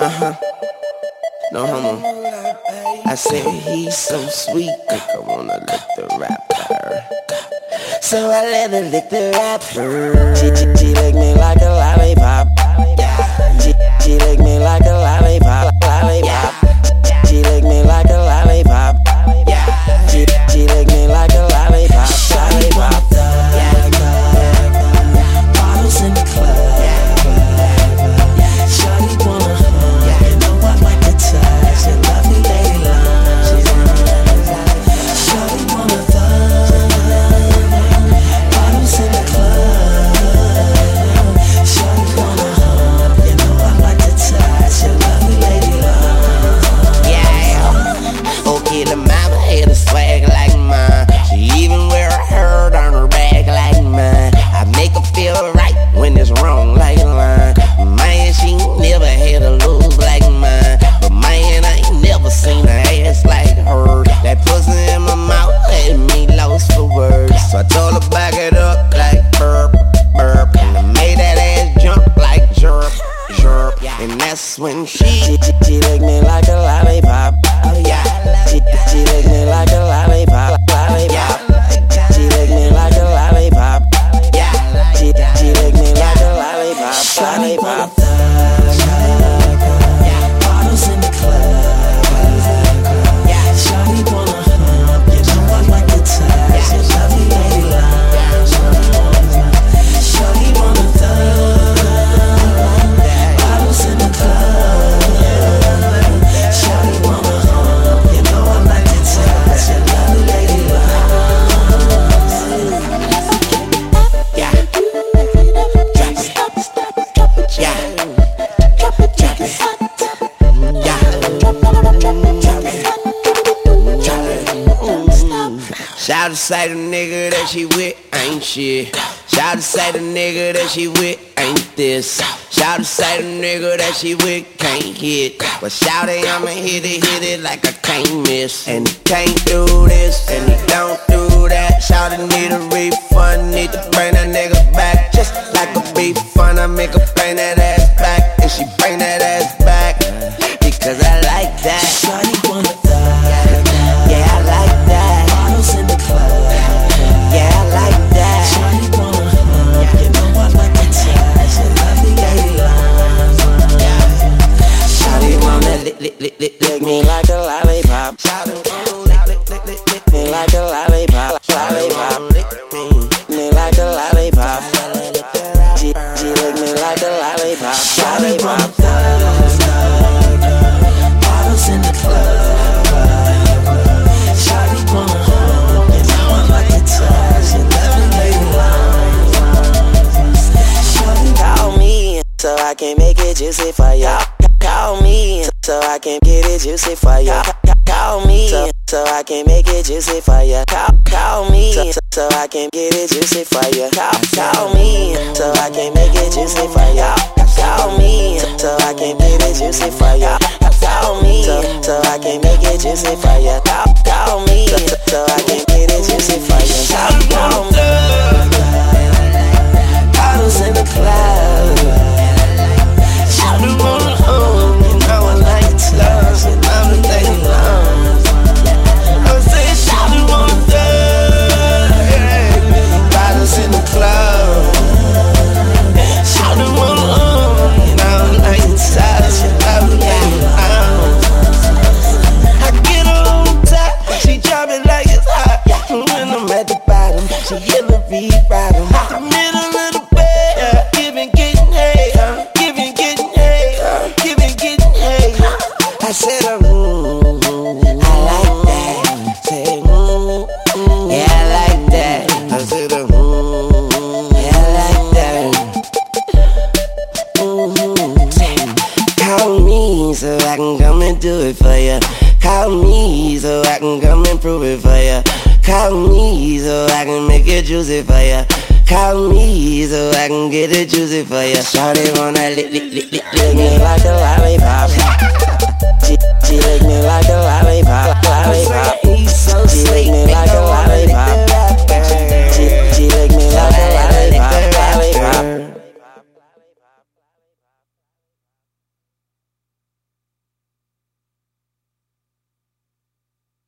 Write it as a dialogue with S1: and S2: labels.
S1: No homo. I said he's so sweet, I wanna lick the rapper. So I let her lick the rapper. She lick me like a lollipop. She lick me like a lollipop. She lick me like a lollipop. She lick me like a lollipop.
S2: Bottles in the club. Shawty wanna hug. You know I like to touch your lovely lady love. Shawty wanna thug. Bottles in the club. Shawty wanna hug. You know I like to touch your lovely lady love.
S1: Yeah. Okay, the mama had a swag like mine. She even wear a herd on her back like mine. I make her feel right when it's wrong like a line. Man, she never had a lose like mine. But man, I ain't never seen her ass like hers. That pussy in my mouth had me lost for words. So I told her back it up like burp, burp. And I made that ass jump like jerk, jerk. And that's when she licked me like a lollipop. Oh yeah. She licked me like a lollipop, lollipop. She licked me like a lollipop. She licked me like a lollipop,
S2: Shawty wanna
S1: lollipop.
S2: thug. Bottles in the club. Shawty wanna hug. You know I like to touch your lovely lady love. Shawty wanna thug. Bottles in the club. Shawty wanna hug. You know I like to touch your lovely lady love.
S1: Yeah. Drop it. Yeah. Drop it. Yeah. Shout say the nigga that she with ain't shit. Shout say the nigga that she with ain't this. Shout say the nigga that she with can't hit. But shout it, I'ma hit it like I can't miss. And he can't do this, and he don't do that. Shout it need a refund, need to bring that nigga back. Just like a beef fun, I make her bring that ass back. And she bring that ass back, because I like that.
S2: Shawty wanna thug.
S1: Yeah, I like that.
S2: Bottles in the club.
S1: Yeah, I like that.
S2: Shawty wanna hug. You know I like to touch your lovely lady love.
S1: Shawty wanna lick me like a lollipop. Shawty wanna lick me like a lollipop, lollipop. Lick me like a lollipop. She lick me like a lollipop,
S2: Shawty wanna
S1: lollipop.
S2: thug. Bottles in the club. Shawty wanna hug. You know I like to touch your lovely lady love. Shawty
S1: Call me so I can make it juicy for ya. Call me so I can get it juicy for ya. Call me so I can make it juicy for ya. Call me so I can get it juicy for ya. Call me so I can make it juicy for ya. Call me so I can get it juicy for ya. Call me so I can make it juicy for ya. Call me so I can get it juicy for ya. Call me. Bottles in the club. Shawty wanna hug. You know I like to touch your lovely lady love. I said shawty wanna thug. Bottles in the club. Shawty wanna hug. You know I like to touch your lovely lady love. I get her on top, she drop it like it's hot. When I'm at the bottom, she yellow bottom. The middle of the bed, giving, getting hay, giving, getting hay, giving, getting hay. I said, I like that. Say, yeah, I like that. I said, yeah, I like that. Call me so I can come and do it for ya. Call me so I can come and prove it for ya. Call me so I can make it juicy for ya. Call me so I can get it juicy for ya. Shawty wanna lick me like a lollipop. She lick me like a lollipop, lollipop. She lick me like a lollipop.